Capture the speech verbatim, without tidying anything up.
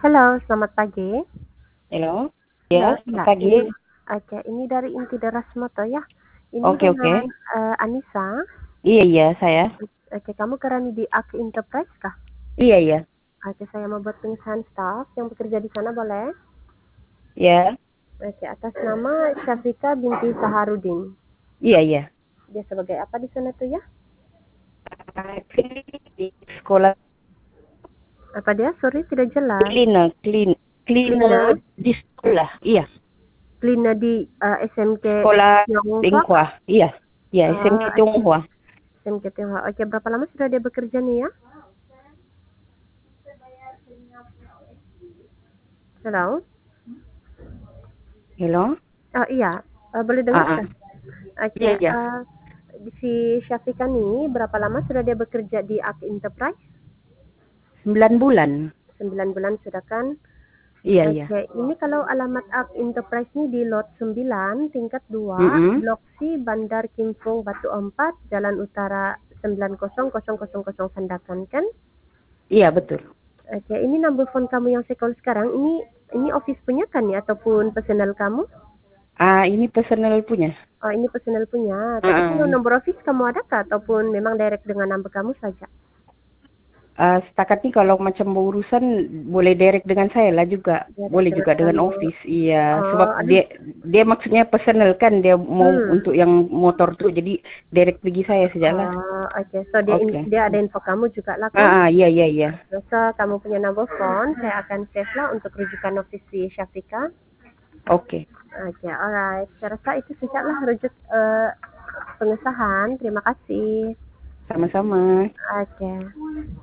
Halo, selamat pagi. Halo, Halo, ya, iya, pagi. ini oke, ini dari Inti Deras Moto ya? Ini Oke dengan, oke. eee, Anissa? Iya iya, saya. Oke, kamu karani di Aki Enterprise kah? Iya iya. Oke, saya mau buat pengesahan staf yang bekerja di sana boleh? Ya. Oke, atas nama Syafika binti Saharudin. Iya iya. Dia sebagai apa di sana tuh ya? Di sekolah Apa dia? Sorry, tidak jelas. cleaner, clean, Klina? cleaner di sekolah. Iya, Klina di, eee, S M K sekolah Tionghoa? Tionghoa. Iya. Iya, S M K Oh, oke. Tionghoa. S M K Tionghoa. Oke, berapa lama sudah dia bekerja nih ya? Halo? Halo? Oh iya, eee, boleh Ah, dengar ah. kah? Oke, Iya iya. eee, si Syafika nih berapa lama sudah dia bekerja di Aki Enterprise? Sembilan bulan. sembilan bulan sudah kan? Iya iya. Oke, ini kalau alamat Aki Enterprise ini di lot sembilan, tingkat dua, Mm-mm. Blok C, Bandar Kimpung, Batu Empat, Jalan Utara sembilan nol nol nol nol nol Sandakan kan? Iya betul. Oke, ini number phone kamu yang saya call sekarang, ini ini office punya kan ya ataupun personal kamu? Ah, ini personal punya. Oh, ini personal punya. Ah, Tapi kalau ah. nomor office kamu ada kah ataupun memang direct dengan number kamu saja? Ah, setakat ini kalau macam urusan boleh direct dengan saya lah juga, Direct boleh dengan juga dengan kamu. office. Iya, sebab Oh, aduh. dia dia maksudnya personal kan, dia mau Hmm. untuk yang motor tuh, jadi direct pergi saya sajalah. Oh, oke. Okay. So dia in, Oke. dia ada info kamu juga lah kan? Ah, ah, iya iya iya. So kamu punya number phone, saya akan save lah untuk rujukan office di Syafika. Oke. Oke, okay, alright. Saya rasa itu saja lah rujuk uh, pengesahan. Terima kasih. Sama-sama. Oke. Okay.